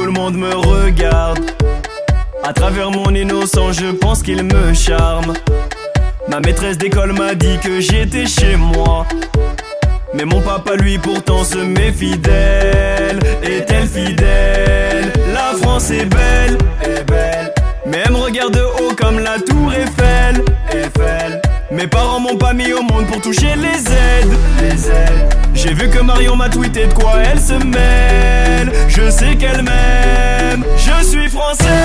le monde me regarde. À travers mon innocence, je pense qu'il me charme. Ma maîtresse d'école m'a dit que j'étais chez moi. Mais mon papa lui pourtant se méfie d'elle. Est-elle fidèle? La France est belle, mais elle me regarde de haut comme la tour Eiffel. Mes parents m'ont pas mis au monde pour toucher les aides. J'ai vu que Marion m'a tweeté de quoi elle se mêle. Je sais qu'elle m'aime, je suis français.